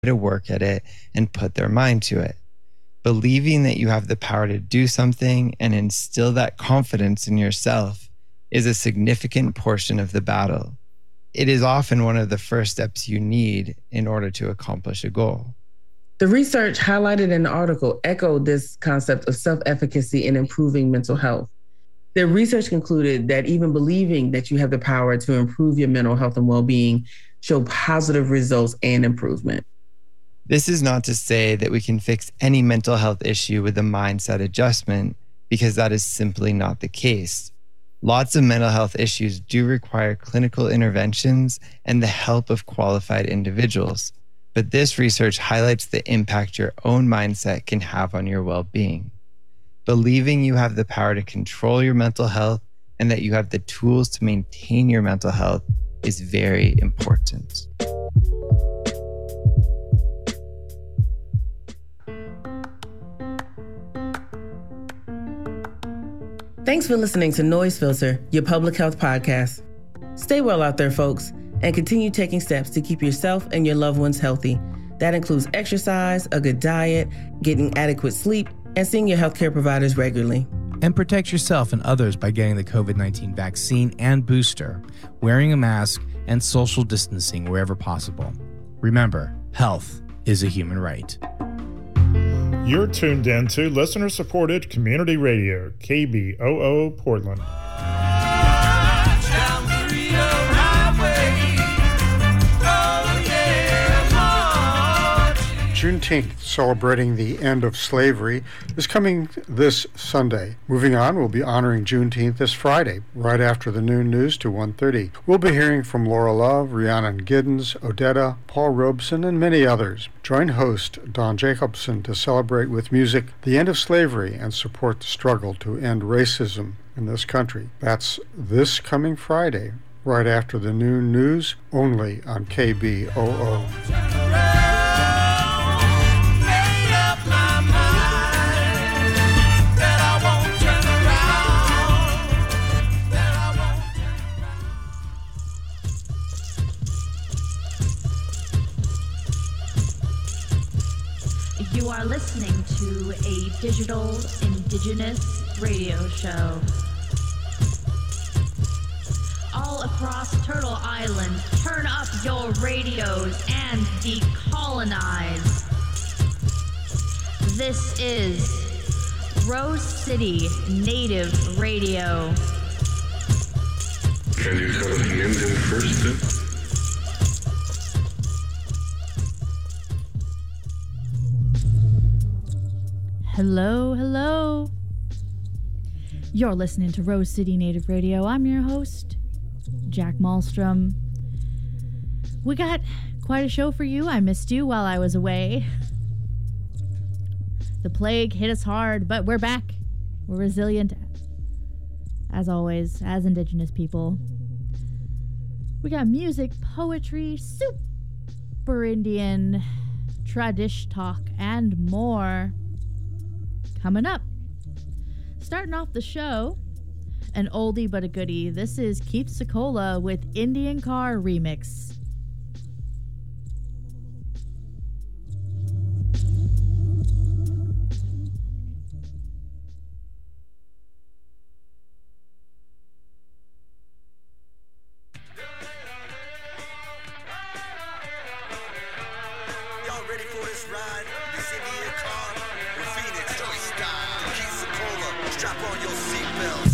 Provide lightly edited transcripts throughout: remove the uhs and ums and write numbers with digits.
to work at it and put their mind to it. Believing that you have the power to do something and instill that confidence in yourself is a significant portion of the battle. It is often one of the first steps you need in order to accomplish a goal. The research highlighted in the article echoed this concept of self-efficacy in improving mental health. The research concluded that even believing that you have the power to improve your mental health and well-being show positive results and improvement. This is not to say that we can fix any mental health issue with a mindset adjustment, because that is simply not the case. Lots of mental health issues do require clinical interventions and the help of qualified individuals, but this research highlights the impact your own mindset can have on your well-being. Believing you have the power to control your mental health and that you have the tools to maintain your mental health is very important. Thanks for listening to Noise Filter, your public health podcast. Stay well out there, folks, and continue taking steps to keep yourself and your loved ones healthy. That includes exercise, a good diet, getting adequate sleep, and seeing your healthcare providers regularly. And protect yourself and others by getting the COVID-19 vaccine and booster, wearing a mask, and social distancing wherever possible. Remember, health is a human right. You're tuned in to listener-supported community radio, KBOO Portland. Juneteenth, celebrating the end of slavery, is coming this Sunday. Moving on, we'll be honoring Juneteenth this Friday, right after the noon news to 1:30. We'll be hearing from Laura Love, Rhiannon Giddens, Odetta, Paul Robeson, and many others. Join host Don Jacobson to celebrate with music the end of slavery and support the struggle to end racism in this country. That's this coming Friday, right after the noon news, only on KBOO. You are listening to a digital indigenous radio show. All across Turtle Island, turn up your radios and decolonize. This is Rose City Native Radio. Can you tell us the Indian first then? Hello, hello. You're listening to Rose City Native Radio. I'm your host, Jack Malmstrom. We got quite a show for you. I missed you while I was away. The plague hit us hard, but we're back. We're resilient, as always, as Indigenous people. We got music, poetry, super Indian, tradish talk, and more coming up. Starting off the show, an oldie but a goodie. This is Keith Secola with Indian Car Remix. Y'all ready for this ride? This Indian car with Phoenix Joy style. Keith Secola, strap on your seatbelts.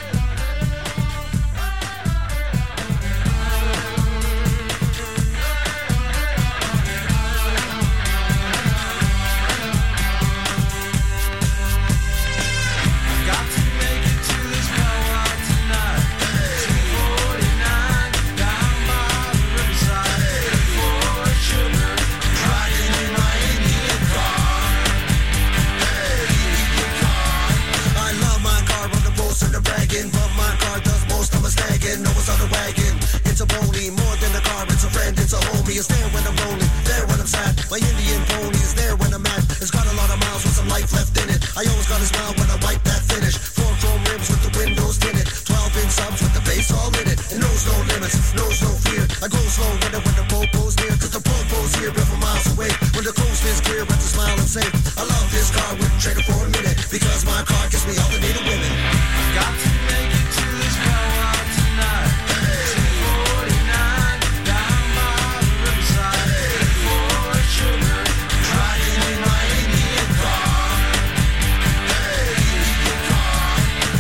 It's there when I'm rolling, there when I'm sad. My Indian pony is there when I'm mad. It's got a lot of miles with some life left in it. I always got a smile when I wipe that finish. 4 chrome rims with the windows tinted. 12-inch subs with the bass all in it. It knows no limits, knows no fear. I go slow when the popo's near, cause the popo's here. But for my miles away. When the coast is clear, I just smile and say, I love this car, wouldn't trade it for a minute, because my car gives me all the native women. Got to make it to this powwow tonight. Hey. 249 down by the riverside. Hey. For sugar, riding in my Indian car. Hey, Indian car.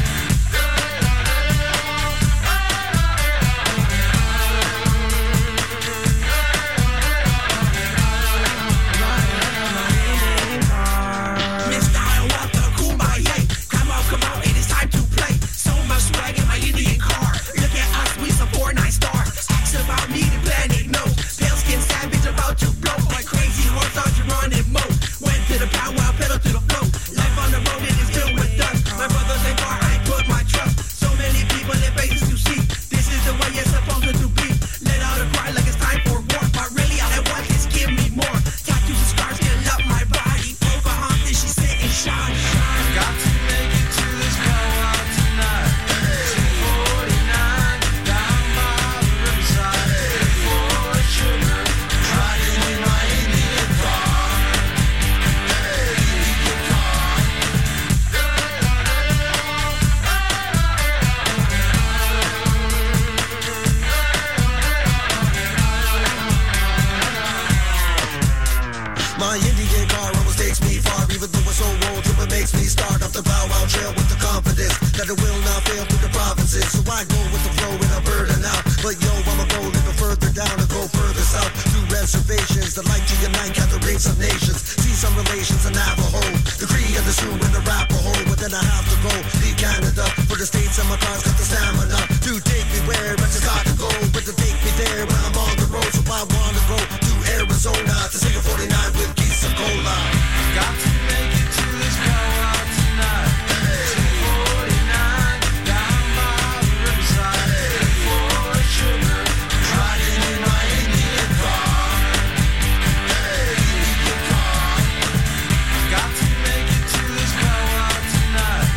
Mr. Hiawatha, Kumbaya. Come on, it is time to play. So much swag in my Indian car. Look at us, we some 4-9 star. Ask about me, the planet knows. Pale skin savage about to blow. Like crazy horse on Geronimo mode. Went to the powwow, pedal to the flow. Life on the road, it is filled with dust. My brother's in car, I put my trust. So many people in faces to see. This is the way it's supposed to be. Let out a cry like it's time for war. But really all I want is give me more. Tattoos and scars fill up my body. Pocahontas, she's sitting shine. Got to make it to this powwow tonight. 249 down by the riverside. For sugar, riding in my Indian car. Hey, Indian car. My Indian car almost takes me far, even though it's so old, it makes me start off the powwow trail with the confidence that it will not fail through the provinces. So I go with the flow and I burden out. But yo, I'ma go a little further down and go further south through reservations that like to unite gatherings of nations. See some relations in Navajo, the Cree and the Sioux and the Arapaho. But then I have to go leave Canada for the States, and my car's got the stamina to take me where I just gotta go. But to take me there when I'm on the road, so I wanna go to Arizona to sing a 49 with Keith and Cola. Got to make it to this powwow tonight. 249 down by the riverside. For sugar, riding in my Indian car. Hey, Indian car. Got to make it to this powwow tonight.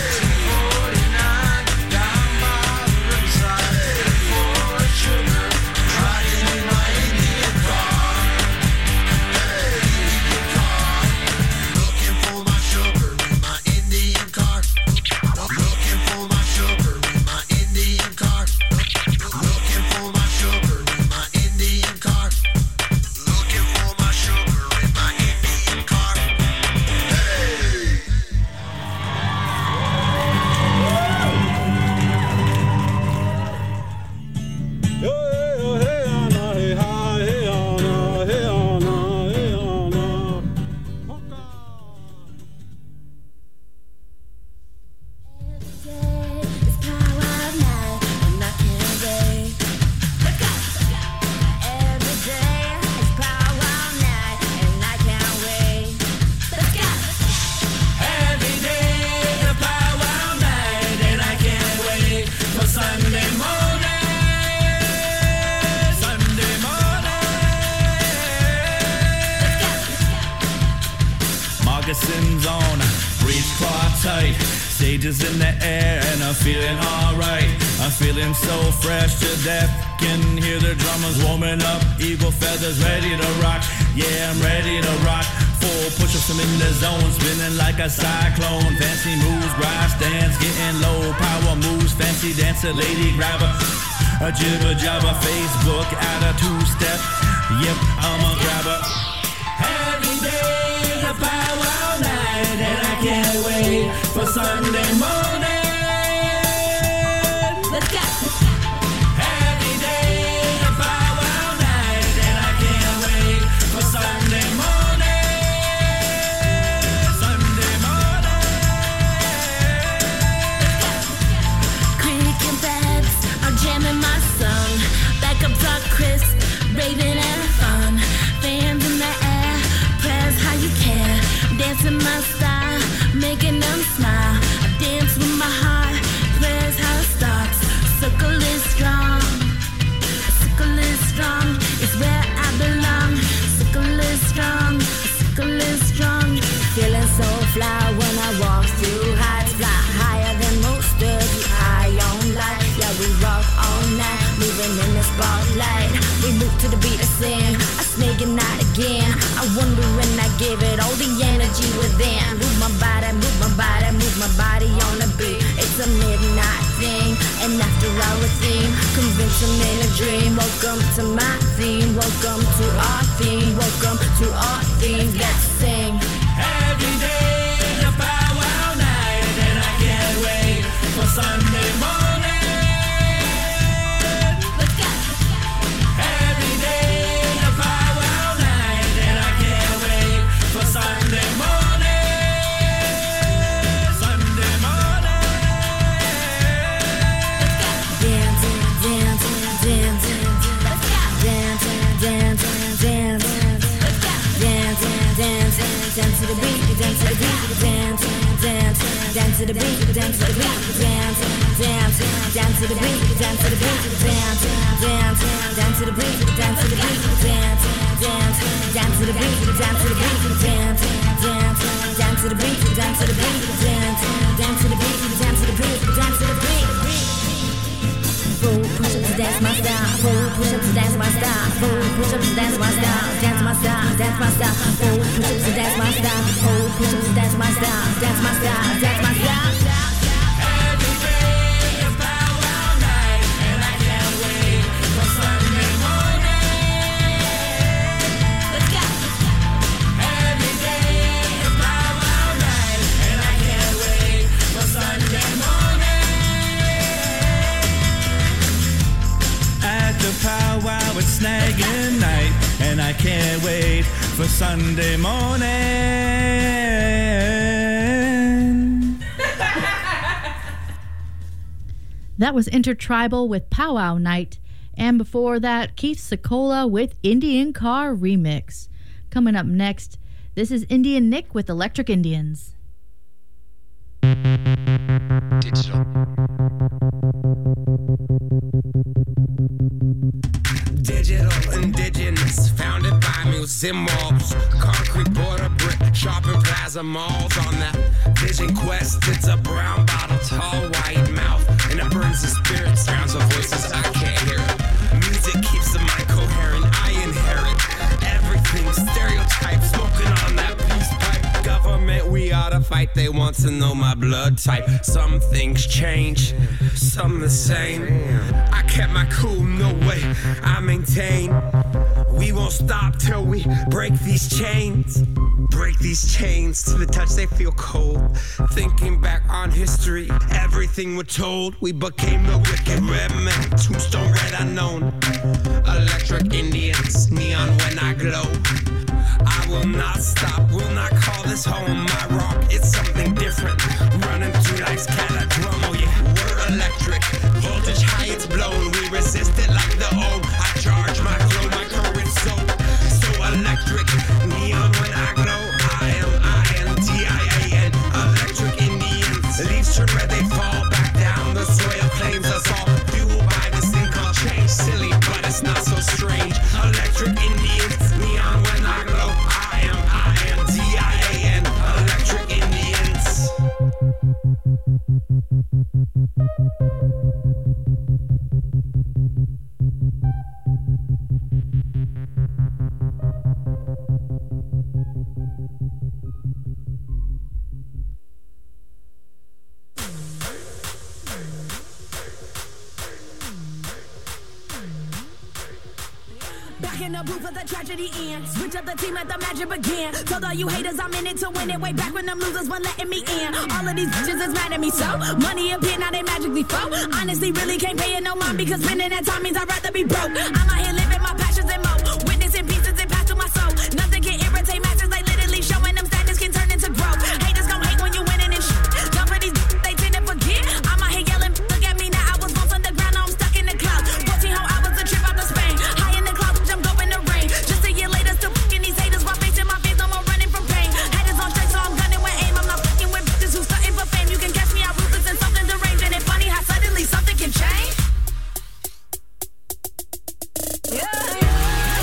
249 down by the riverside. For sugar, riding in my Indian car. Hey, Indian car. Looking for my sugar in my Indian car. Looking for my sugar in my Indian car. Looking for my sugar in my Indian car. Looking for my sugar in my Indian car. Hey! It's powwow night and I can't wait. Every day it's powwow night and I can't wait. Let's go. Every day the powwow night, and I can't wait for Sunday morning. Sunday morning. Moccasins on, breechcloth tight, stages in the air, and I'm feeling alright. I'm feeling so fresh to death. Can hear the drummers warming up, eagle feathers ready to rock. Yeah, I'm ready to rock. Full push-ups, I'm in the zone, spinning like a cyclone. Fancy moves, grass dance, getting low, power moves, fancy dancer, lady grabber, a jibber jabber, Facebook at a two-step. Yep, I'm a grabber. Every day the powwow night, and I can't wait for Sunday morning. Let's go. Every day the powwow night, and I can't wait for Sunday morning. Sunday morning. Creaking beds are jamming my song. Backups are crisp, raving and fun. Fans in the air, prayers how you care. Dancing my style, making them smile. I dance with my heart, prayers how it starts. Circle is strong, circle is strong. It's where I belong. Circle is strong, circle is strong. Feeling so fly when I walk through heights. Fly higher than most of you, high on light. Yeah, we rock all night, moving in the spotlight. We move to the beat of sin, a snake and not again. wondering, I give it all the energy within. Move my body, move my body, move my body on the beat. It's a midnight thing, and after our theme, convince them in a dream. Welcome to my theme, welcome to our theme, welcome to our theme. Let's sing. Every day is a powwow night, and I can't wait for Sunday morning. Let's go. Every day is a powwow night, and I can't wait for Sunday morning. Sunday morning. Let's go. Dancing, dancing, dancing. Let's go. Dancing, dancing, dancing. Let's go. Dancing, dancing, dance to the beat, dance to the beat, dancing, dancing, dance to the beat, dance to the beat, dancing, dancing, dance to the beat, dance to the beat, dancing, dancing, dance to the beat, dance to the beat, dancing, dancing, dance to the beat, dance to the beat, dancing, dancing, dance to the beat, dance to the beat, dancing, dance to the beat, dance to the beat, dance to the beat. Full push-ups, dance my style. Full push-ups, dance my style. Full push-ups, dance my style. Dance my style, dance my style. Full push-ups, dance my style. Full push-ups, dance my style. Dance my style, dance my style. Every day is a powwow night, and I can't wait for Sunday morning. Let's go. Every day is a powwow night, and I can't wait for Sunday morning. At the powwow it's snagging night, and I can't wait for Sunday morning. That was Intertribal with Powwow Night. And before that, Keith Secola with Indian Car Remix. Coming up next, this is Indian Nick with Electric Indians. Digital. Digital indigenous, founded by museum walls, concrete border brick, shopping plaza malls. On that vision quest, it's a brown bottle, tall white mouth, and it burns the spirit, sounds of voices I can't hear it. Music keeps the mind coherent, I inherit everything, stereotype, smoking on that peace pipe. Government, we ought to fight, they want to know my blood type. Some things change, some the same. I kept my cool, no way, I maintain. We won't stop till we break these chains. Break these chains, to the touch they feel cold. Thinking back on history, everything we're told. We became the wicked red men, tombstone red unknown. Electric Indians, neon when I glow. I will not stop, will not call this home. My rock, it's something different. Running through life's cataclysm, oh yeah, we're electric. Voltage high, it's blown, we resist it like the old. I charge my flow, my current so electric. Neon when I glow, I am DIAN. Electric Indians, leaves turn red, they fall back down. The soil claims us all, fueled by this thing called change. Silly, but it's not so strange. Electric Indians, neon when I glow, I am DIAN. Electric Indians. Back in the booth of the tragedy ends. Switch up the team, let the magic begin. Told all you haters I'm in it to win it. Way back when them losers were letting me in. All of these bitches is mad at me, so money appear, now they magically flow. Honestly, really can't pay it no mind, because spending that time means I'd rather be broke. I'm out here living my passions and more. Witnessing pieces and pass to my soul. Nothing can irritate masses, like literally showing them status can turn into growth. Haters gon' hate when you winning and shit. Dumb for these they tend to forget. I'm out here yelling, look at me now. I was once underground, now I'm stuck in the clouds. 14 whole hours a trip out to Spain. High in the clouds, I'm going to rain. Just a year later, still fucking these haters while facing my fears, no more running from pain. Haters on straight, so I'm gunning with aim. I'm not fucking with bitches who starting for fame. You can catch me out ruthless and something deranged. And it's funny how suddenly something can change. Yeah.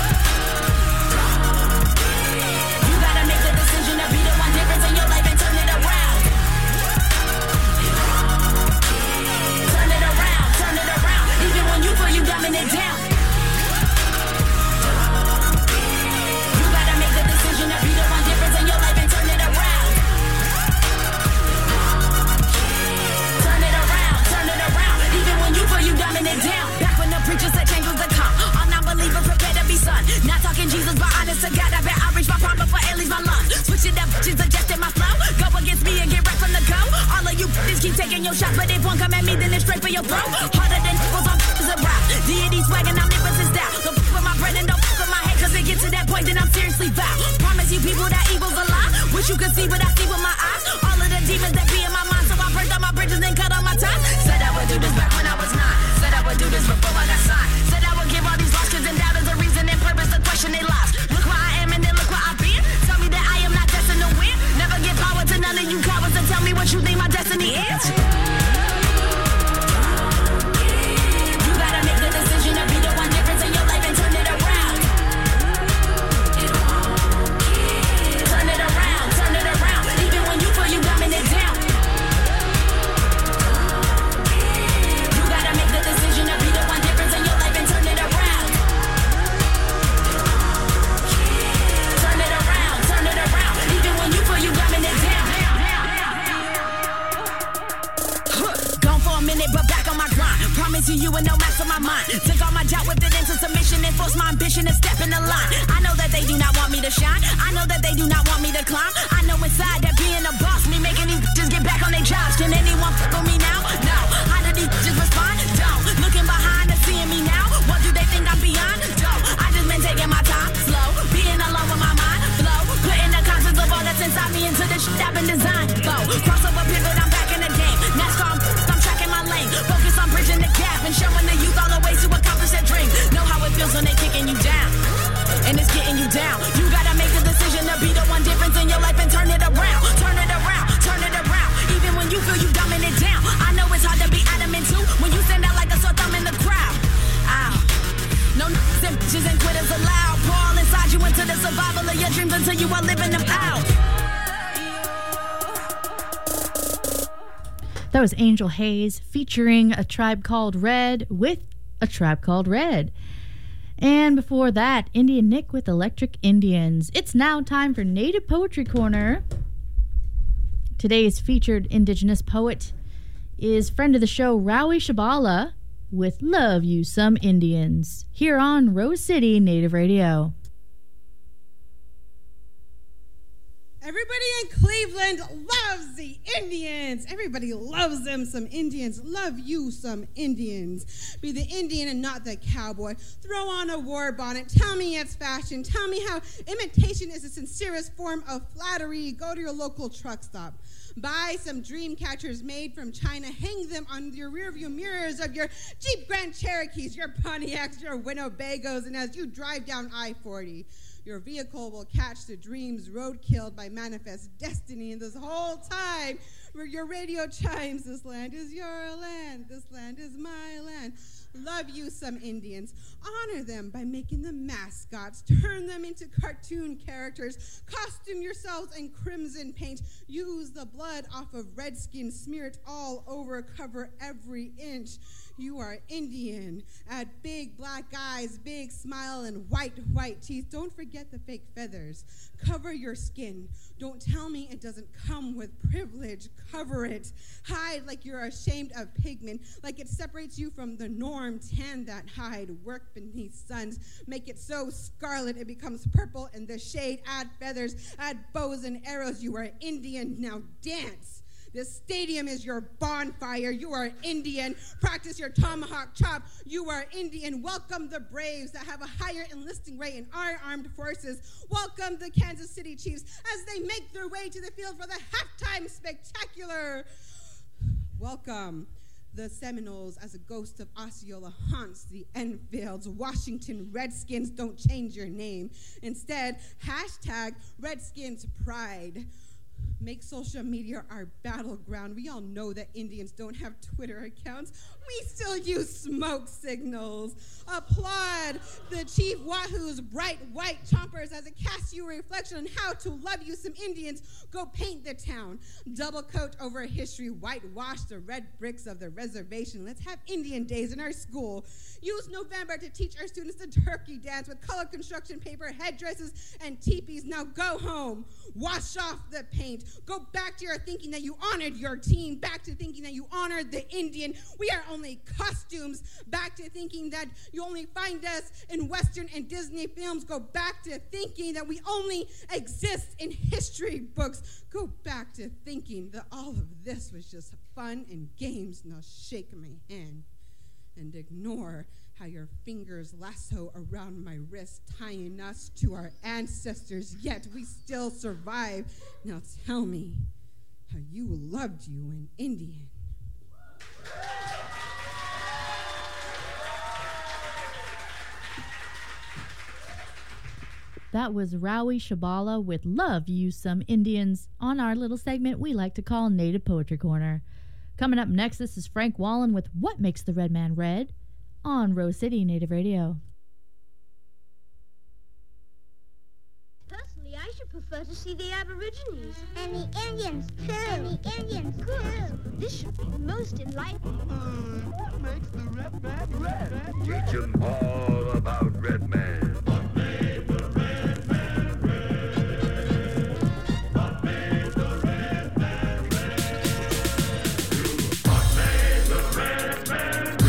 come at me, then it's straight for your throat. Harder than was on is a route. Deity swaggin', I'm nippin' down. Don't f with my bread and don't f with my head, cause it get to that point, then I'm seriously vowed. Promise you people that evil's a lie. Wish you could see what I see with my eyes. All of the demons that be in my mind, so I burnt all my bridges and cut all my ties. Said I would do this back when I was 9. Said I would do this before I got signed. Said I would give all these lost kids and doubters a reason and purpose to question their lives. Look where I am and then look where I've been. Tell me that I am not destined to win. Never give power to none of you cowards and tell me what you think my destiny is. You gotta make the decision to be the one difference in your life and turn it around. Turn it around, turn it around. Even when you feel you dumbing it down. You gotta make the decision to be the one difference in your life and turn it around. Turn it around, turn it around. Even when you feel you dumbing it down. Gone for a minute, but back on my grind. Promising you and no match on my mind. Took all my doubt, whipped it into submission, and forced my ambition to step in the line. I know that they do not want me to shine. I know that they do not want me to climb. I know inside that being a boss, me making these just get back on their jobs. Can anyone f with me now? No. How do these just respond? Don't. Looking behind and seeing me now. What do they think I'm beyond? Don't. I just been taking my time, slow, being alone with my mind, flow, putting the concepts of all that's inside me into the shit I've been designed. Flow, crossover pivot, I'm back in the game. NASCAR, I'm tracking my lane. Focus on bridging the gap and showing the youth all the ways to accomplish their dreams. Know how it feels when they kicking you down, and it's getting you down. You gotta make the decision to be the one difference in your life and turn it around, turn it around, turn it around. Even when you feel you dumbing it down. I know it's hard to be adamant too when you stand out like a sore thumb in the crowd. Ow. No and bitches and quitters allowed. Pour all inside you into the survival of your dreams until you are living them out. That was Angel Hayes featuring A Tribe Called Red with A Tribe Called Red. And before that, Indian Nick with Electric Indians. It's now time for Native Poetry Corner. Today's featured Indigenous poet is friend of the show, Rowie Shabala, with Love You Some Indians, here on Rose City Native Radio. Everybody in Cleveland loves the Indians. Everybody loves them some Indians. Love you some Indians. Be the Indian and not the cowboy. Throw on a war bonnet. Tell me it's fashion. Tell me how imitation is the sincerest form of flattery. Go to your local truck stop. Buy some dream catchers made from China. Hang them on your rearview mirrors of your Jeep Grand Cherokees, your Pontiacs, your Winnebagos, and as you drive down I-40, your vehicle will catch the dreams road-killed by manifest destiny. And this whole time, where your radio chimes, this land is your land, this land is my land. Love you some Indians. Honor them by making them mascots. Turn them into cartoon characters. Costume yourselves in crimson paint. Use the blood off of redskins. Smear it all over. Cover every inch. You are Indian. Add big black eyes, big smile, and white teeth. Don't forget the fake feathers. Cover your skin. Don't tell me it doesn't come with privilege. Cover it. Hide like you're ashamed of pigment, like it separates you from the norm. Tan that hide. Work beneath suns. Make it so scarlet it becomes purple in the shade. Add feathers. Add bows and arrows. You are Indian. Now dance. This stadium is your bonfire. You are Indian. Practice your tomahawk chop. You are Indian. Welcome the Braves that have a higher enlisting rate in our armed forces. Welcome the Kansas City Chiefs as they make their way to the field for the halftime spectacular. Welcome the Seminoles as a ghost of Osceola haunts the Enfields. Washington Redskins, don't change your name. Instead, hashtag Redskins Pride. Make social media our battleground. We all know that Indians don't have Twitter accounts. We still use smoke signals. Applaud the Chief Wahoo's bright white chompers as it casts you a reflection on how to love you some Indians. Go paint the town. Double coat over history. Whitewash the red bricks of the reservation. Let's have Indian days in our school. Use November to teach our students the turkey dance with colored construction paper, headdresses, and teepees. Now go home. Wash off the paint. Go back to your thinking that you honored your team, back to thinking that you honored the Indian. We are only costumes, back to thinking that you only find us in Western and Disney films. Go back to thinking that we only exist in history books. Go back to thinking that all of this was just fun and games. Now shake my hand and ignore how your fingers lasso around my wrist, tying us to our ancestors, yet we still survive. Now tell me how you loved you an Indian. That was Rowie Shabala with Love You Some Indians on our little segment we like to call Native Poetry Corner. Coming up next, this is Frank Wallen with What Makes the Red Man Red on Rose City Native Radio. Personally, I should prefer to see the Aborigines. And the Indians, too. And the Indians, too. This should be the most enlightening. What makes the red man red? Teach them all about Red Man. What made the Red Man red? What made the Red Man red? What made the Red Man red?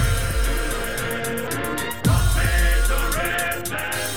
What made the Red Man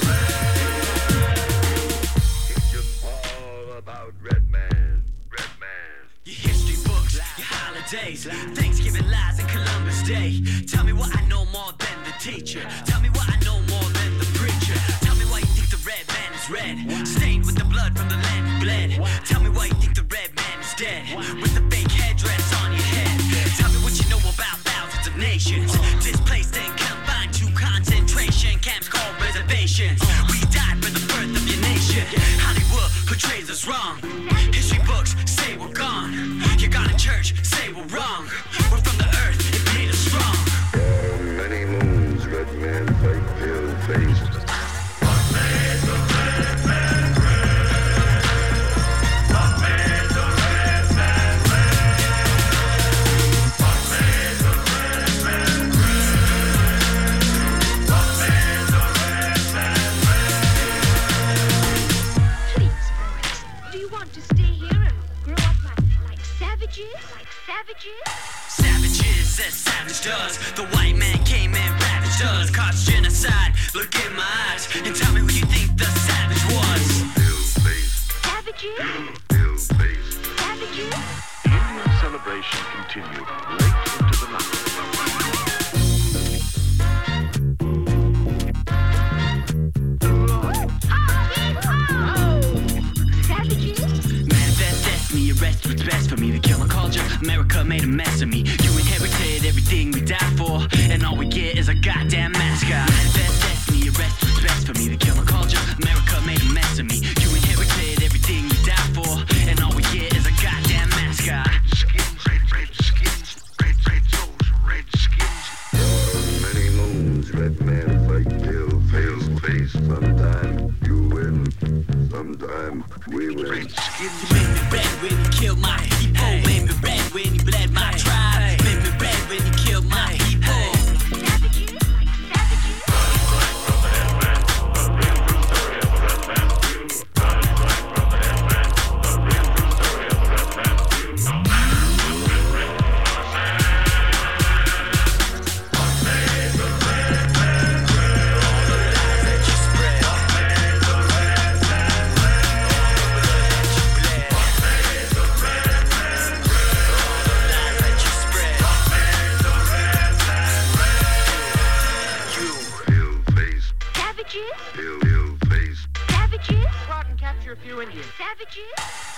red? Teach them all about Red Man. Red Man. Your history books, your holidays, Thanksgiving lies and Columbus Day. Tell me what I know more than the teacher. Tell me what I know more than the preacher. Tell me why you think the red man is red, stained with the blood from the land who bled. Tell me why you think the red man is dead, with the fake headdress on your head. Tell me what you know about thousands of nations displaced and confined to concentration camps called reservations. We died for the birth of your nation. Hollywood portrays us wrong. History books say we're gone. You got a church, say we're wrong. We're from the earth, it made us strong. For many moons, Red Man fight pale-faced. What made the Red Man red? What made the Red Man red? What made the Red Man red? What made the Red Man red? Please, boys, do you want to stay here and grow up like savages? Like savages? Savages as savage does. The white man came and ravaged us, caused genocide. Look in my eyes and tell me who you think the savage was. Savages? Ill-faced. Savages? Indian celebration continued late into the night. Manifest destiny, arrest what's best for me. The killer culture, America made a mess of me. You inherited everything we died for, and all we get is a goddamn mascot. Manifest destiny, arrest what's best for me. The killer culture, America made a mess of me. You inherited everything we died for, and all we get is a goddamn mascot. Red skins, red souls, red skins. For many moons, Red Man fight pale-faced. Sometime you win, sometime we win. You made me red when you killed my people. Made me red when you bled my tribe. Made me red when you killed my people. A few Indians. Savages?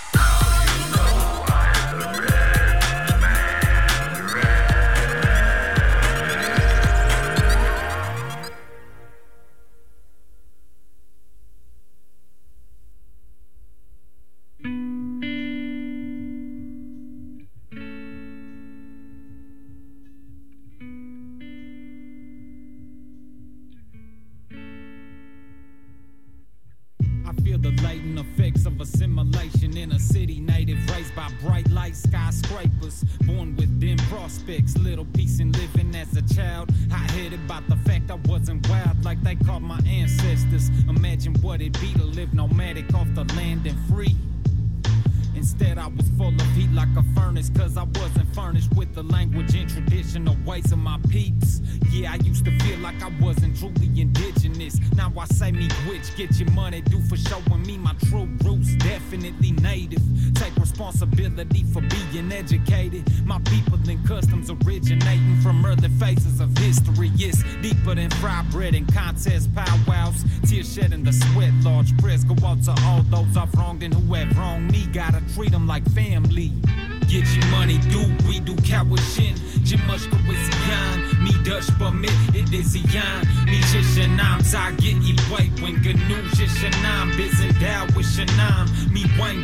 I feel the latent effects of assimilation in a city native raised by bright light skyscrapers. Born with dim prospects, little peace in living as a child. Hot-headed about the fact I wasn't wild like they called my ancestors. Imagine what it'd be to live nomadic off the land and free. Instead said I was full of heat like a furnace, cause I wasn't furnished with the language and traditional ways of my peeps. Yeah, I used to feel like I wasn't truly indigenous. Now I say me which, get your money due for showing me my true roots. Definitely native, take responsibility for being educated. My people and customs originating from early phases of history. It's deeper than fried bread and contest powwows. Tears shed in the sweat, large prayers go out to all those I've wronged and who have wronged me. Gotta treat them like family. Get your money due, we do Kawashin. Jimashka with Zion, me Dutch permit, it is Zion. Me Jishanam, Zagit, Iway, when Ganu, Jishanam, Bizin Dow, Wishanam, me Wayne,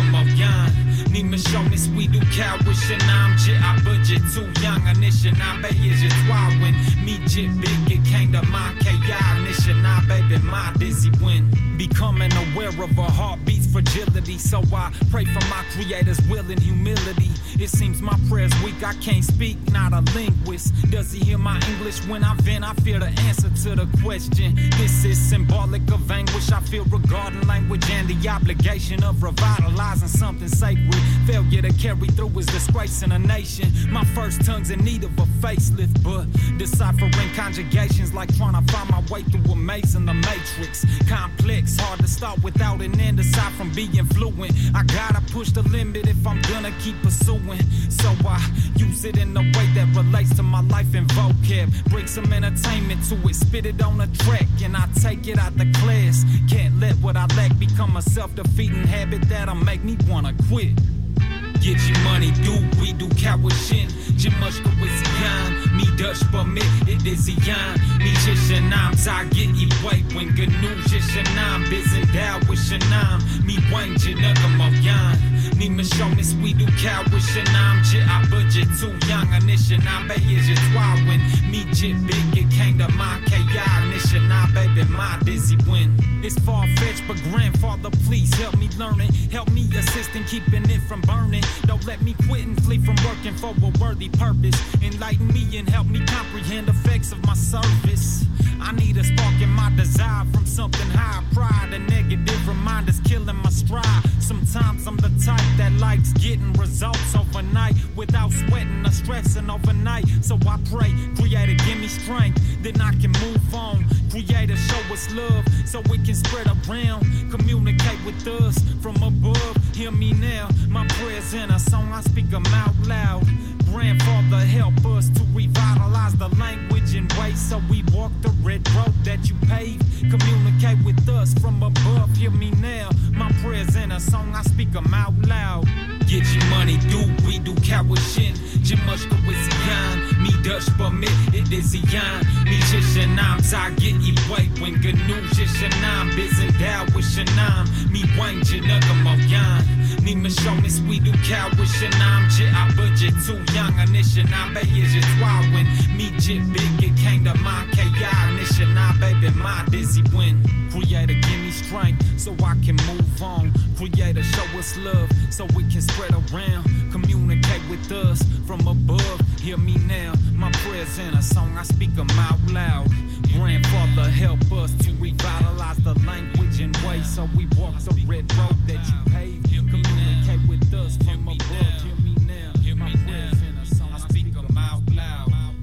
Jinugam, me Mishonis, we do Kawishanam, Jit, I budget too young, Anishanam, Bay is your twin. Me Jit Big, it came to my KI, Nishanam, baby, my dizzy win. Becoming aware of a heartbeat's fragility, so I pray for my creator's will and humility. It seems my prayer's weak, I can't speak, not a linguist. Does he hear my English when I vent? I fear the answer to the question. This is symbolic of anguish I feel regarding language and the obligation of revitalizing something sacred. Failure to carry through is disgracing a nation. My first tongue's in need of a facelift, but deciphering conjugations like trying to find my way through a maze in the matrix. Complex, hard to start without an end aside from being fluent. I gotta push the limit if I'm gonna keep pursuing. So I use it in a way that relates to my life and vocab. Bring some entertainment to it, spit it on a track, and I take it out the class. Can't let what I lack become a self-defeating habit that'll make me wanna quit. Get your money due, we do Kawashin. Jimashka with Zion, me Dutch permit, it is Zion. Me Jishanam, Zagit, Iway, when Ganu, Jishanam, Bizin Dow, Wishanam, me Wayne, Jinugam, me Mishonis, we do Kawishanam, Jit, I budget too young, Anishanam, Bay is your twin. Me Jit Big, it came to my KI, Nishanam, baby, my dizzy win. It's far-fetched, but grandfather, please help me learn it. Help me assist in keeping it from burning. Don't let me quit and flee from working for a worthy purpose. Enlighten me and help me comprehend effects of my service. I need a spark in my desire from something high. Pride and negative reminders killing my stride. Sometimes I'm the type that likes getting results overnight without sweating or stressing overnight. So I pray, Creator, give me strength, then I can move on. Creator, show us love so it can spread around. Communicate with us from above. Hear me now, my prayers in a song, I speak them out loud. Grandfather, help us to revitalize the language and ways so we walk the red road that you paved. Communicate with us from above, hear me now. My prayers in a song, I speak them out loud. Get your money due, we do Kawashin. Jimashka with Zion, me Dutch permit, it is Zion. Me Jishanam, Zagit, Iway, when Ganu, Jishanam, Bizin Dow, Wishanam, me Wayne, Jinugam, me Mishonis, we do Kawishanam, Jit, I budget too young, Anishanam, Bay is your twin. Me Jit Big, it came to my KI, Anishanam, baby, my dizzy win. Creator, give me strength so I can move on. Creator, show us love so we can spread around. Communicate with us from above. Hear me now, my prayers in a song, I speak them out loud. Grandfather, help us to revitalize the language and way so we walk the red road that you paved. Communicate with us from above. Hear me now, my prayers in a song, I speak them out loud.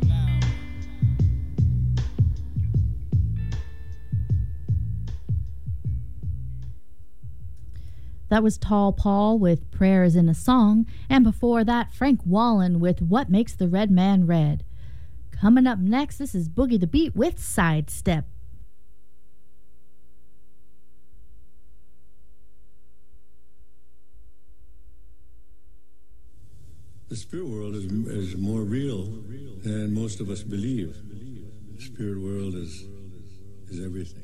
That was Tall Paul with Prayers in a Song, and before that, Frank Wallen with What Makes the Red Man Red. Coming up next, this is Boogie the Beat with Sidestep. The spirit world is more real than most of us believe. The spirit world is everything.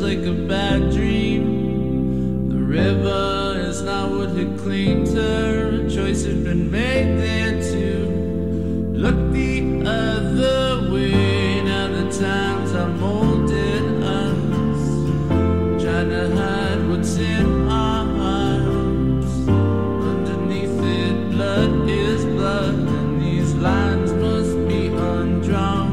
like a bad dream. The river is not what had claimed her. A choice had been made there to look the other way. Now the times are molded us, trying to hide what's in our hearts. Underneath it, blood is blood, and these lines must be undrawn.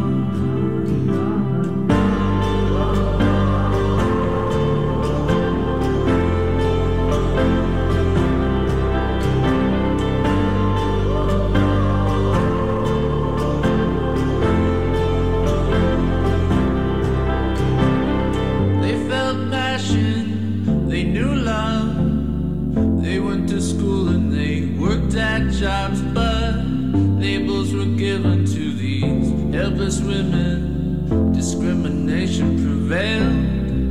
Jobs, but labels were given to these helpless women. Discrimination prevailed.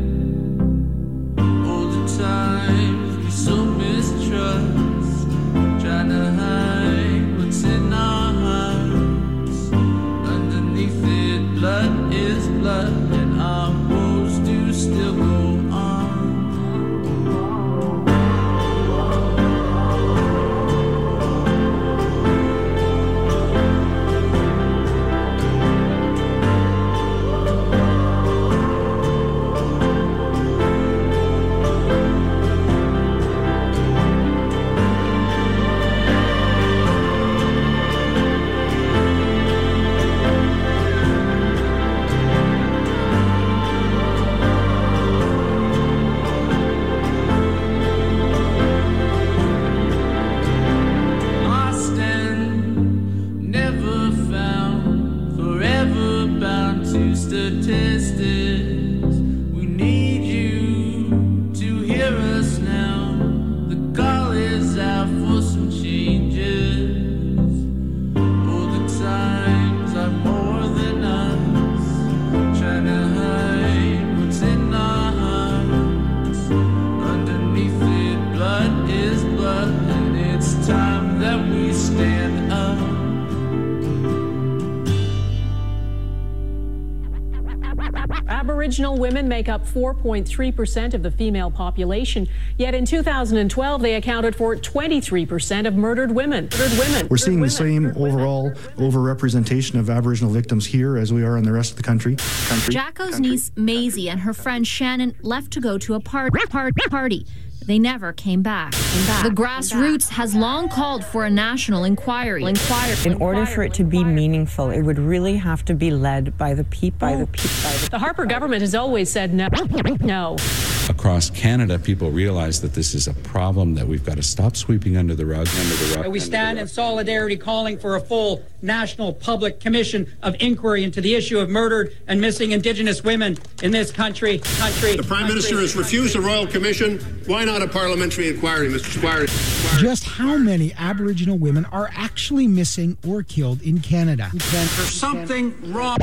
All the times we so mistrust, trying to hide what's in our hearts. Underneath it, blood is blood, and our woes do still go on. Aboriginal women make up 4.3% of the female population, yet in 2012 they accounted for 23% of murdered women. We're seeing the same overall overrepresentation of Aboriginal victims here as we are in the rest of the country. Jacko's niece Maisie and her friend Shannon left to go to a party. They never came back. The grassroots has long called for a national inquiry. In order for it to be meaningful, it would really have to be led by the people. The Harper government has always said no. Across Canada, people realize that this is a problem that we've got to stop sweeping under the rug. We stand in solidarity calling for a full national public commission of inquiry into the issue of murdered and missing Indigenous women in this country. The Prime Minister has refused a royal commission. Why not a parliamentary inquiry, Mr. Squire? Just how many Aboriginal women are actually missing or killed in Canada? There's something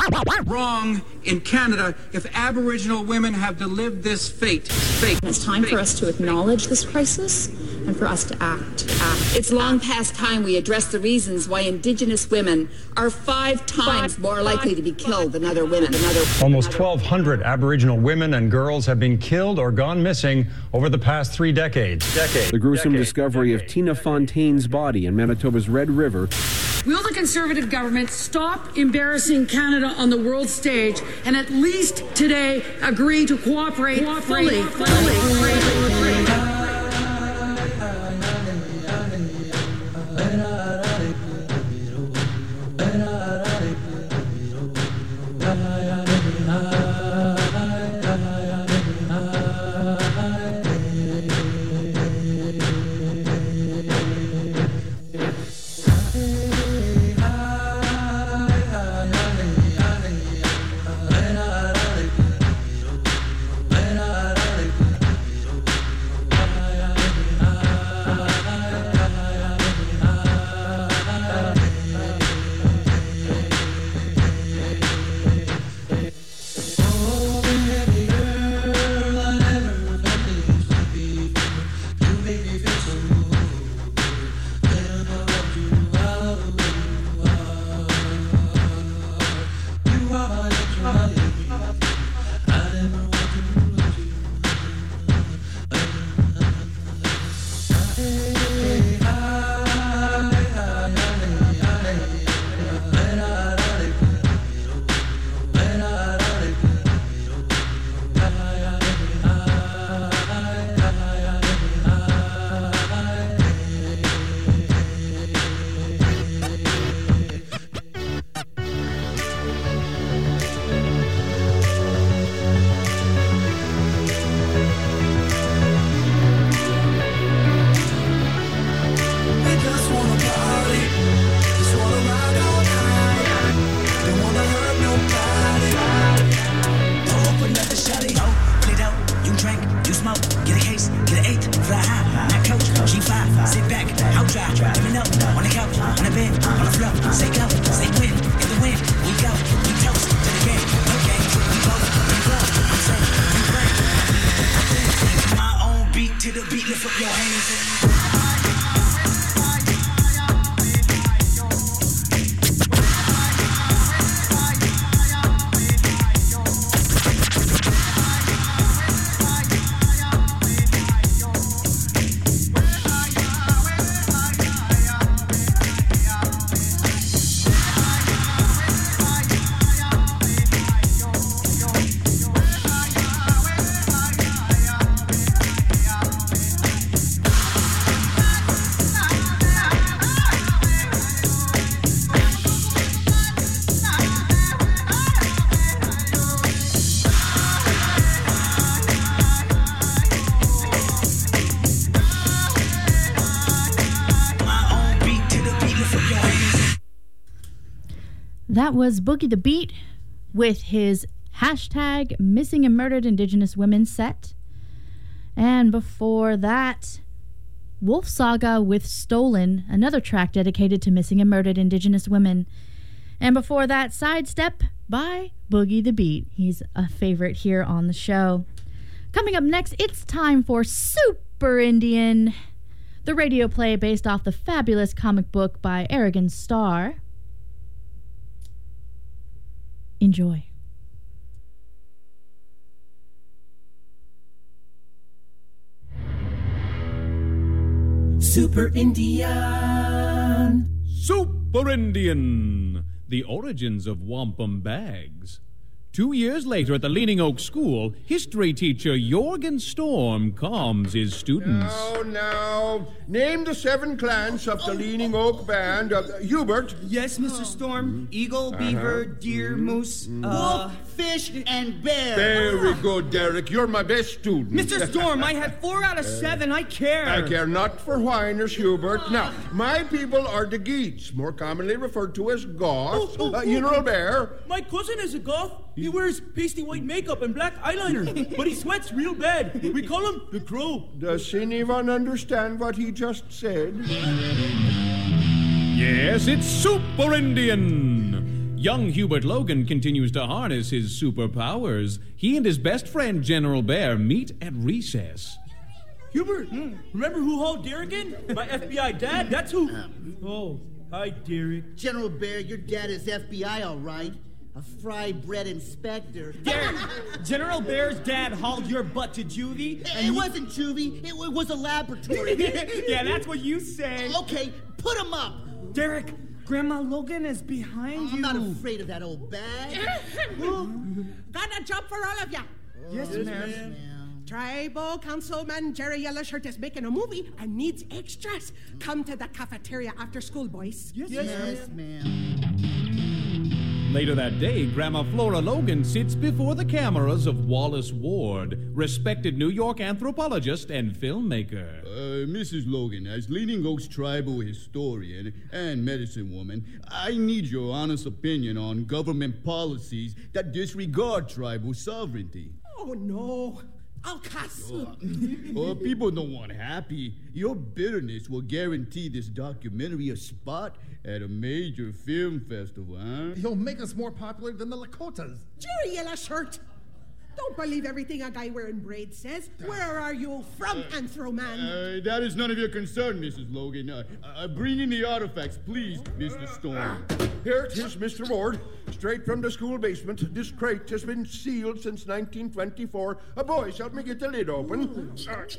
wrong in Canada if Aboriginal women have to live this fate. It's time for us to acknowledge this crisis and for us to act. It's long past time we address the reasons why Indigenous women are 5 times more likely to be killed than other women. Almost 1,200 Aboriginal women and girls have been killed or gone missing over the past 3 decades. The gruesome discovery of Tina Fontaine's body in Manitoba's Red River. Will the Conservative government stop embarrassing Canada on the world stage and at least today agree to cooperate fully? Living up on the couch, on the bed, on the floor. Stay go, stay win, in the wind. We go, we toast to the game. No game, we both, we blow. We say, we break. My own beat to the beat, lift up your hands. That was Boogie the Beat with his hashtag Missing and Murdered Indigenous Women set. And before that, Wolf Saga with Stolen, another track dedicated to missing and murdered Indigenous women. And before that, Sidestep by Boogie the Beat. He's a favorite here on the show. Coming up next, it's time for Super Indian, the radio play based off the fabulous comic book by Aragon Starr. Enjoy. Super Indian. Super Indian. The origins of wampum bags. 2 years later at the Leaning Oak School, history teacher Jorgen Storm calms his students. Now, name the 7 clans of the Leaning Oak Band. Hubert. Yes, Mr. Storm. Eagle, beaver, deer, moose, wolf, fish, and bear. Very good, Derek. You're my best student. Mr. Storm, I had 4 out of 7. I care. I care not for whiners, Hubert. Now, my people are the Geats, more commonly referred to as Goths. You know, Bear. My cousin is a Goth. He wears pasty white makeup and black eyeliner, but he sweats real bad. We call him the Crow. Does anyone understand what he just said? Yes, it's Super Indian. Young Hubert Logan continues to harness his superpowers. He and his best friend, General Bear, meet at recess. Hubert, remember who hauled Derek in? My FBI dad? That's who. Oh, hi, Derek. General Bear, your dad is FBI, all right. A fry-bread inspector. Derek, General Bear's dad hauled your butt to juvie. It wasn't juvie. It was a laboratory. Yeah, that's what you say. Okay, put him up. Derek, Grandma Logan is behind you. I'm not afraid of that old bag. Got a job for all of ya. Yes, ma'am. Tribal Councilman Jerry Yellowshirt is making a movie and needs extras. Come to the cafeteria after school, boys. Yes, ma'am. Later that day, Grandma Flora Logan sits before the cameras of Wallace Ward, respected New York anthropologist and filmmaker. Mrs. Logan, as Leaning Oak's tribal historian and medicine woman, I need your honest opinion on government policies that disregard tribal sovereignty. Oh, no. I'll cuss. People don't want happy. Your bitterness will guarantee this documentary a spot at a major film festival, huh? He'll make us more popular than the Lakotas. Jerry Yellowshirt. Don't believe everything a guy wearing braids says. Where are you from, Anthro-Man? That is none of your concern, Mrs. Logan. Bring in the artifacts, please, Mr. Storm. Here it is, Mr. Ward. Straight from the school basement. This crate has been sealed since 1924. Boys, help me get the lid open.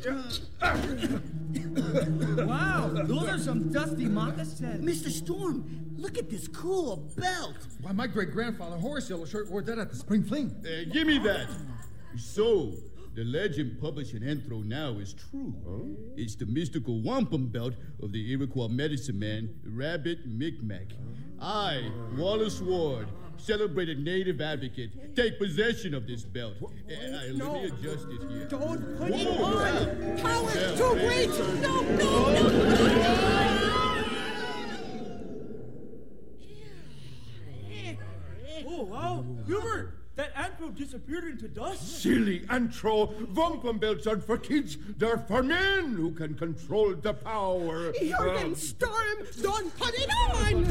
Wow, those are some dusty moccasins. Mr. Storm, look at this cool belt. Why, my great-grandfather Horace Yellowshirt wore that at the spring fling. Give me that. So, the legend published in Enthro now is true. Oh? It's the mystical wampum belt of the Iroquois medicine man, Rabbit Micmac. I, Wallace Ward, celebrated native advocate, take possession of this belt. Let me adjust this here. Don't put it on! Power too great! No! Oh, wow. Hubert, that Anthro just disappeared into dust? Silly antro. Wampum belts aren't for kids. They're for men who can control the power. Jorgen Storm, don't put it on!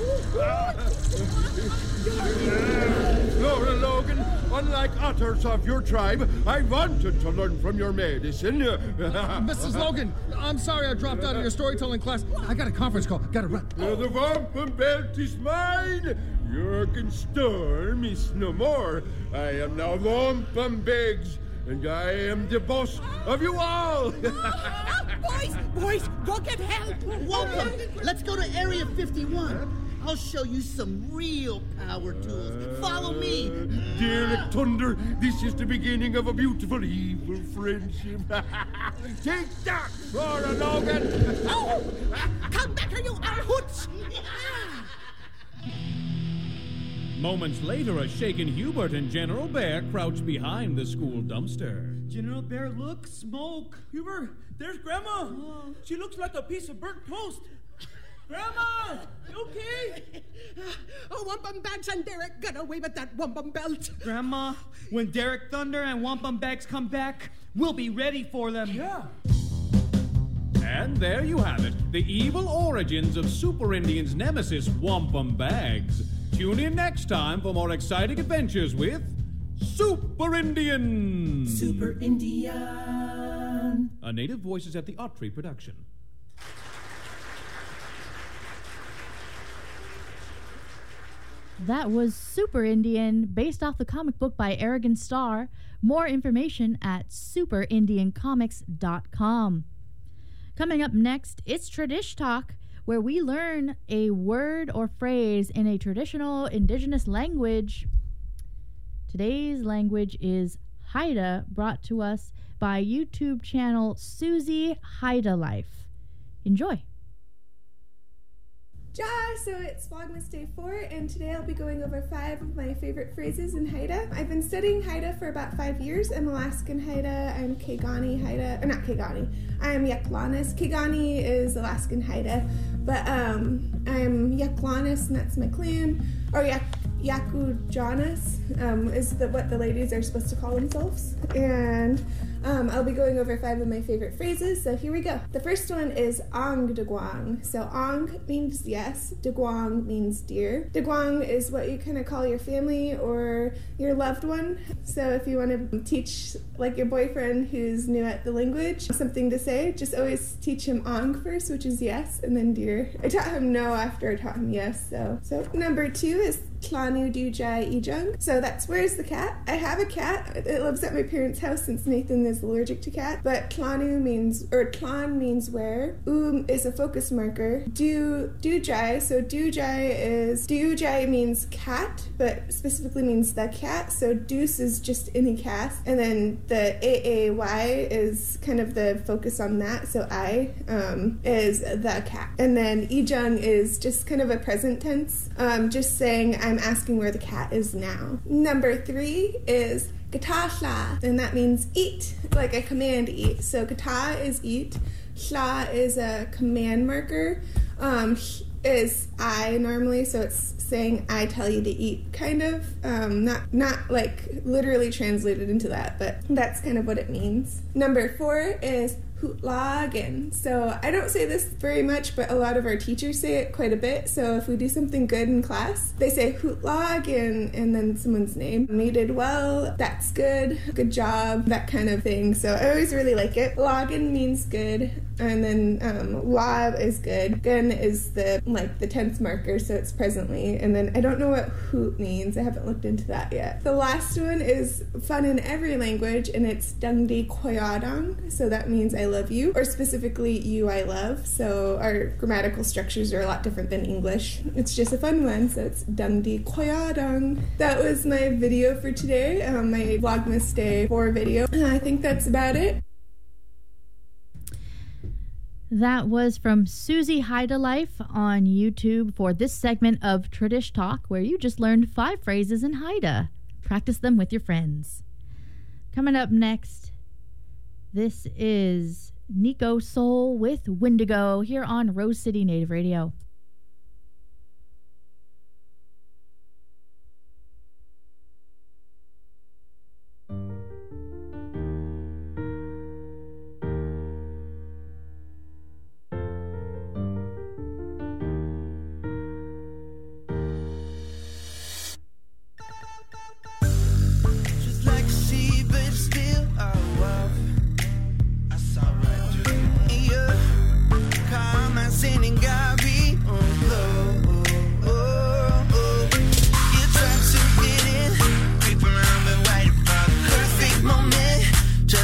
Laura Logan, unlike others of your tribe, I wanted to learn from your medicine. Mrs. Logan, I'm sorry I dropped out of your storytelling class. I got a conference call. Gotta run. The wampum belt is mine. Jorgen Storm is no more. I am now Wampum Beggs, and I am the boss of you all. Boys, go get help! Wampum, let's go to Area 51. I'll show you some real power tools. Follow me. Derek Thunder, this is the beginning of a beautiful evil friendship. Take that, Laura Logan! Oh! Come back here, you arhoots! Moments later, a shaken Hubert and General Bear crouch behind the school dumpster. General Bear, look, smoke. Hubert, there's Grandma. She looks like a piece of burnt toast. Grandma, you okay? Oh, Wampum Bags and Derek got away with that wampum belt. Grandma, when Derek Thunder and Wampum Bags come back, we'll be ready for them. Yeah. And there you have it, the evil origins of Super Indian's nemesis, Wampum Bags. Tune in next time for more exciting adventures with Super Indian. Super Indian. A Native Voices at the Autry production. That was Super Indian, based off the comic book by Aragon Starr. More information at superindiancomics.com. Coming up next, it's Tradish Talk, where we learn a word or phrase in a traditional indigenous language. Today's language is Haida, brought to us by YouTube channel Susie Haida Life. Enjoy. Ja, so it's Vlogmas Day 4, and today I'll be going over 5 of my favorite phrases in Haida. I've been studying Haida for about 5 years. I'm Alaskan Haida, I'm Kaigani Haida, or not Kaigani, I'm Yaklanis. Kaigani is Alaskan Haida, but I'm Yaklanis, and that's my clan, or Yakujanis is what the ladies are supposed to call themselves. And I'll be going over 5 of my favorite phrases, so here we go. The first one is Ong Dagwang. So Ong means yes, Dagwang means dear. Dagwang is what you kind of call your family or your loved one. So if you want to teach like your boyfriend who's new at the language something to say, just always teach him Ong first, which is yes, and then dear. I taught him no after I taught him yes, so number 2 is Tlanu Dujai Ijung. So that's where's the cat? I have a cat. It lives at my parents' house since Nathan is allergic to cat. But Tlanu means, or Tlan means where. Is a focus marker. Dujai. So Dujai means cat, but specifically means the cat. So Deuce is just any cat. And then the AAY is kind of the focus on that. So I is the cat. And then Ijung is just kind of a present tense. Just saying I'm asking where the cat is now. Number 3 is Gatasha, and that means eat, like a command eat. So Gata is eat, Shla is a command marker, is I normally, so it's saying I tell you to eat, kind of. Not like literally translated into that, but that's kind of what it means. Number 4 is Hootlagen. So I don't say this very much, but a lot of our teachers say it quite a bit. So if we do something good in class, they say Hootlagen and then someone's name. You did well, that's good, good job, that kind of thing. So I always really like it. Lagen means good, and then lab is good. Gun is the tense marker, so it's presently. And then I don't know what hoot means. I haven't looked into that yet. The last one is fun in every language, and it's Dungdi Koyadang. So that means I love you, or specifically you I love. So our grammatical structures are a lot different than English. It's just a fun one, so it's Dungdi Koyadang. That was my video for today, my Vlogmas Day 4 video. I think that's about it. That was from Susie Haida Life on YouTube for this segment of Tradish Talk, where you just learned 5 phrases in Haida. Practice them with your friends. Coming up next, this is Nico Soul with Wendigo here on Rose City Native Radio.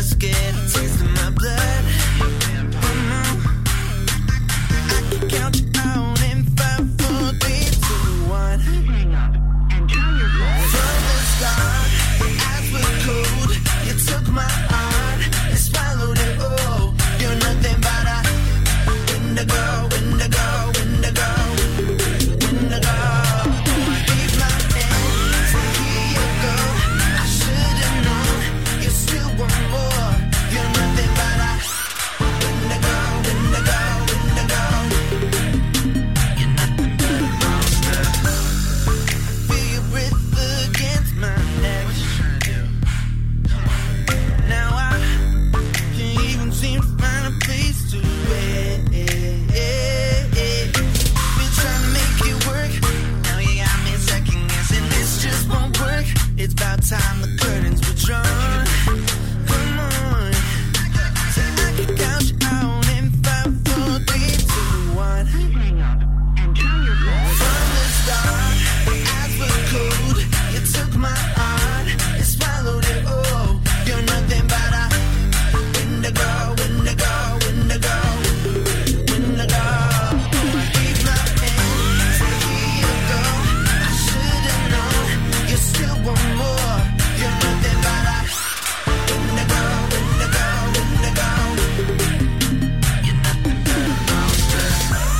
just get a taste of my blood. I can count you out in 5, 4, 3, 2, 1. From the start, your eyes were cold. You took my heart and swallowed it all. You're nothing but a indigo, indigo, indigo, indigo. Leave my hands, here you go. I should have known you still want more. You're nothing but a indigo, indigo, indigo. You're nothing but a monster. Feel your breath against my neck. Now I can't even seem to find a place to wait. Been trying to make it work. Now you got me second guessing. This just won't work. It's about time the curtains were drawn. Come on. So I can count you out in 5, 4, 3, 2, 1. From the start, your eyes were cold. You took my heart and swallowed it all. You're nothing but a indigo, indigo, indigo, indigo. Leave my hands, here you go. I should have known you still want more. You're nothing but a indigo, indigo, indigo. You're nothing but a monster.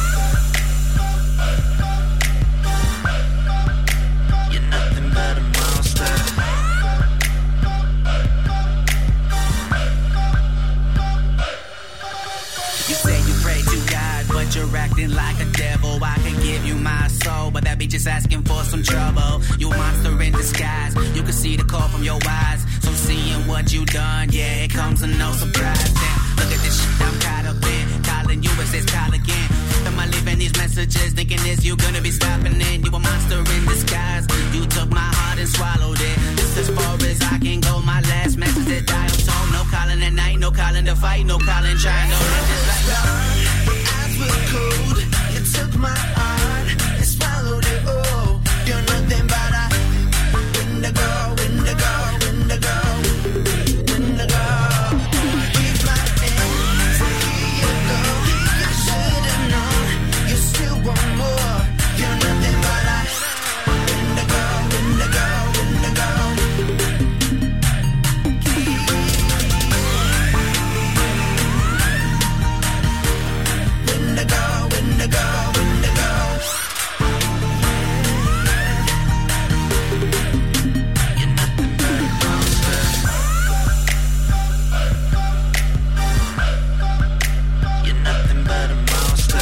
You're nothing but a monster. You say you pray to God, but you're acting like a devil. I can give you my soul, but that be just asking for some trouble. You a monster in disguise. You can see the call from your eyes. So seeing what you done, yeah, it comes as no surprise. Damn, look at this shit I'm caught up in. Calling you, it says call again. Am I leaving these messages, thinking is you gonna be stopping in? You a monster in disguise. You took my heart and swallowed it. This as far as I can go. My last message is dial tone. No calling at night, no calling to fight, no calling trying to let this light go. Your eyes were cold. You took my heart and swallowed it all. You're nothing but a indigo, indigo, indigo, indigo. Leave my hands, here you go. I should have known you still want more. You're nothing but a indigo, indigo, indigo. Indigo, indigo, indigo. You're nothing but a monster. You're nothing but a monster.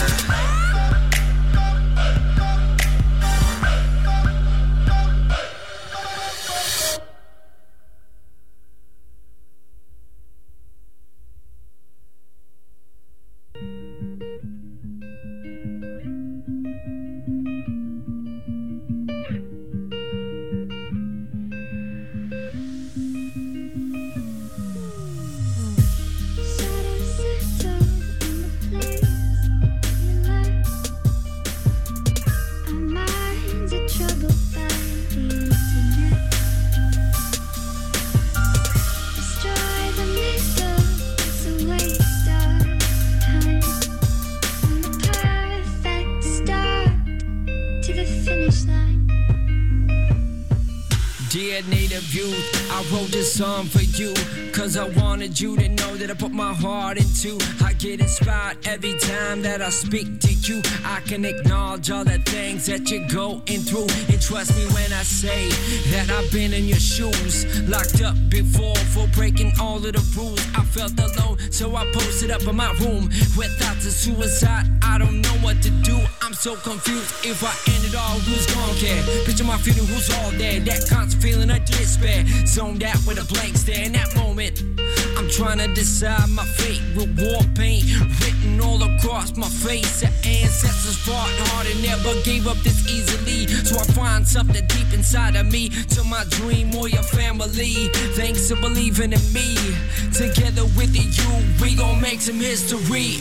Dear native youth, I wrote this song for you, cause I wanted you to know that I put my heart into. I get inspired every time that I speak to you. I can acknowledge all the things that you're going through, and trust me when I say that I've been in your shoes. Locked up before for breaking all of the rules. I felt alone, so I posted up in my room with thoughts of suicide. I don't know what to do, I'm so confused. If I end it all, who's gonna care? Picture my funeral, who's all there? That constant feeling of despair, zoned out with a blank stare. In that moment, I'm trying to decide my fate with war paint written all across my face. The ancestors fought hard and never gave up this easily, so I find something deep inside of me to my dream or your family. Thanks for believing in me. Together with you, we gon' make some history.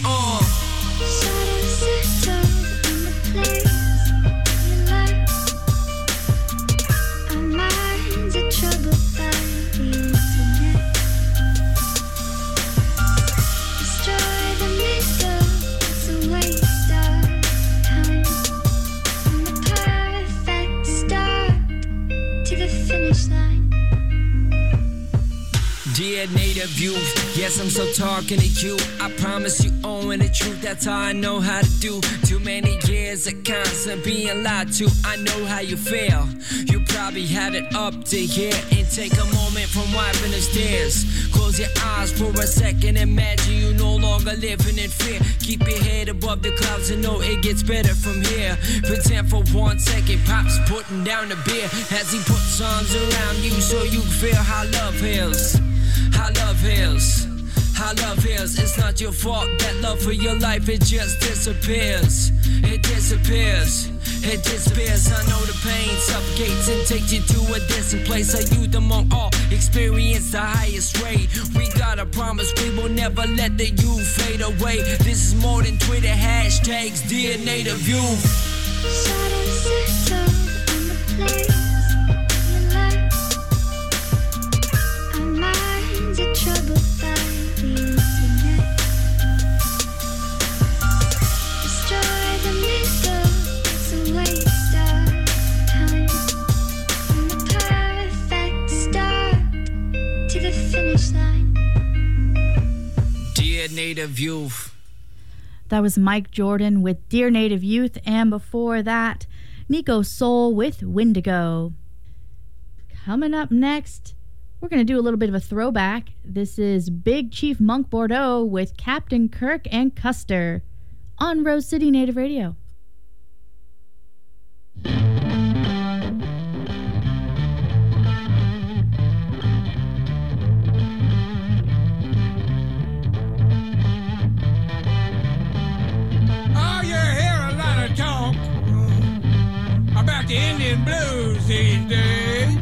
native youth. Yes, I'm still talking to you. I promise you owing the truth. That's all I know how to do. Too many years of constant being lied to. I know how you feel. You probably had it up to here. And take a moment from wiping the stairs. Close your eyes for a second. Imagine you no longer living in fear. Keep your head above the clouds and know it gets better from here. Pretend for 1 second. Pop's putting down the beer as he puts arms around you so you feel how love heals. How love heals. How love heals. It's not your fault. That love for your life, it just disappears. It disappears. It disappears. I know the pain suffocates and takes you to a distant place. A youth among all experience the highest rate. We gotta promise we will never let the youth fade away. This is more than Twitter hashtags, dear native youth. Native Youth. That was Mike Jordan with Dear Native Youth, and before that, Nico Soul with Windigo. Coming up next, we're going to do a little bit of a throwback. This is Big Chief Monk Bordeaux with Captain Kirk and Custer on Rose City Native Radio. About the Indian blues these days.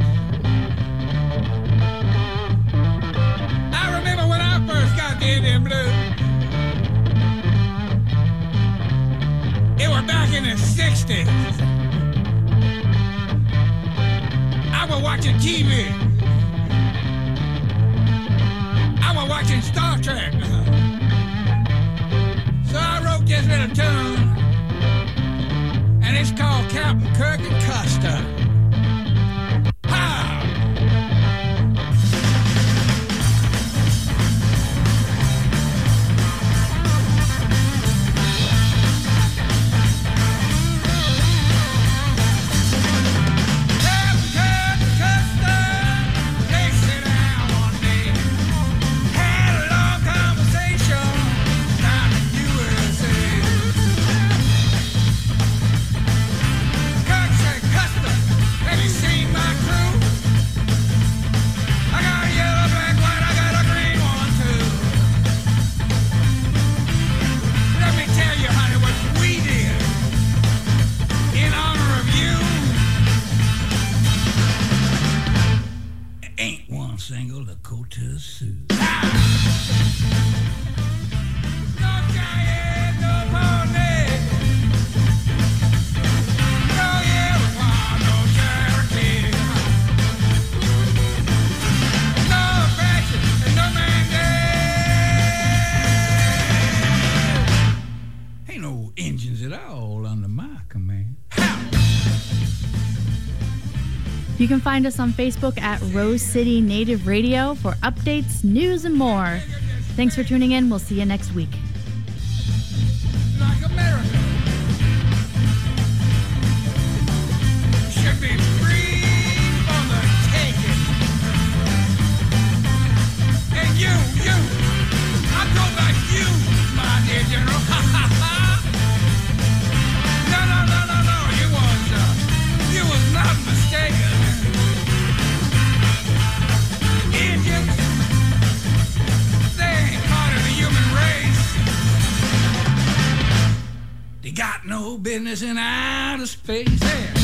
I remember when I first got the Indian blues. It was back in the 60s. I was watching TV. I was watching Star Trek. So I wrote this little tune. And it's called Captain Kirk and Custer. Ha! Captain Kirk and Custer, they sit down one day, had a long conversation down in USA. Have you seen my crew? I got a yellow, black, white, I got a green one too. Let me tell you, honey, what we did in honor of you. Ain't one single Dakota Sioux. No giant, no pony. No Yellowpaw, no Cherokee. No Apache and no Mandel. Ain't no engines at all under my command. You can find us on Facebook at Rose City Native Radio for updates, news, and more. Thanks for tuning in. We'll see you next week. Like America should be free for the taking. And you, I go back you, my dear General. No, you was not mistaken. Indians, they ain't part of the human race. They got no business in outer space. Yeah.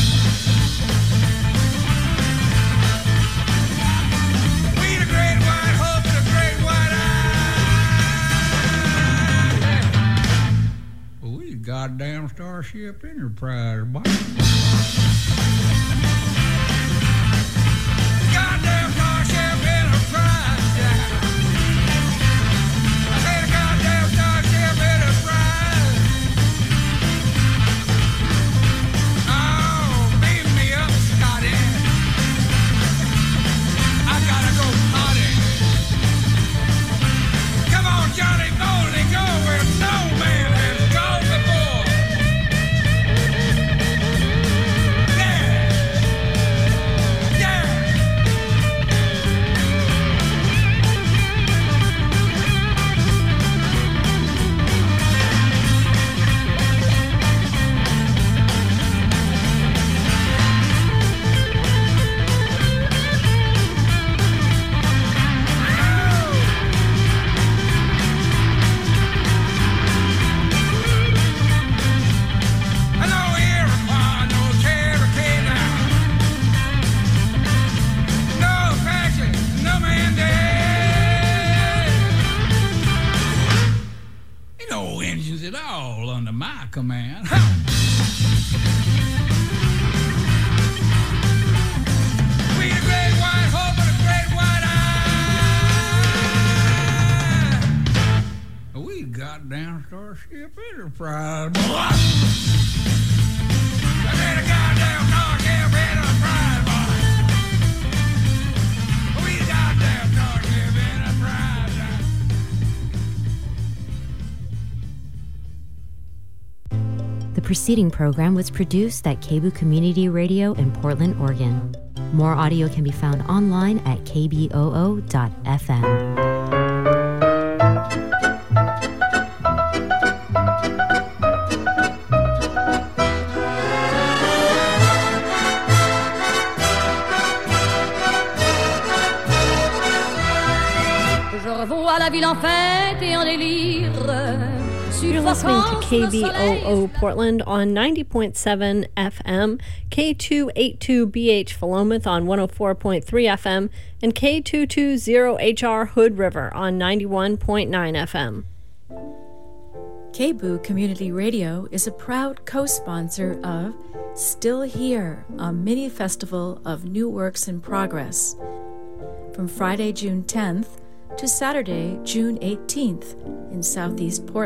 We the great white hope, the great white eye. Yeah. Well, we the goddamn Starship Enterprise, boy. Goddamn Starship Enterprise, yeah. I said a goddamn Starship Enterprise. Oh, beam me up, Scotty. I gotta go potty. my command. We the great white hope and the great white eye. We goddamn Starship Enterprise, boy. I said a goddamn Starship Enterprise, boy. We goddamn Starship Enterprise. The preceding program was produced at KBOO Community Radio in Portland, Oregon. More audio can be found online at kboo.fm. Je revois la ville en fête et en délire. You're listening to KBOO Portland on 90.7 FM, K282BH Philomath on 104.3 FM, and K220HR Hood River on 91.9 FM. KBOO Community Radio is a proud co-sponsor of Still Here, a mini festival of new works in progress, from Friday, June 10th to Saturday, June 18th in Southeast Portland.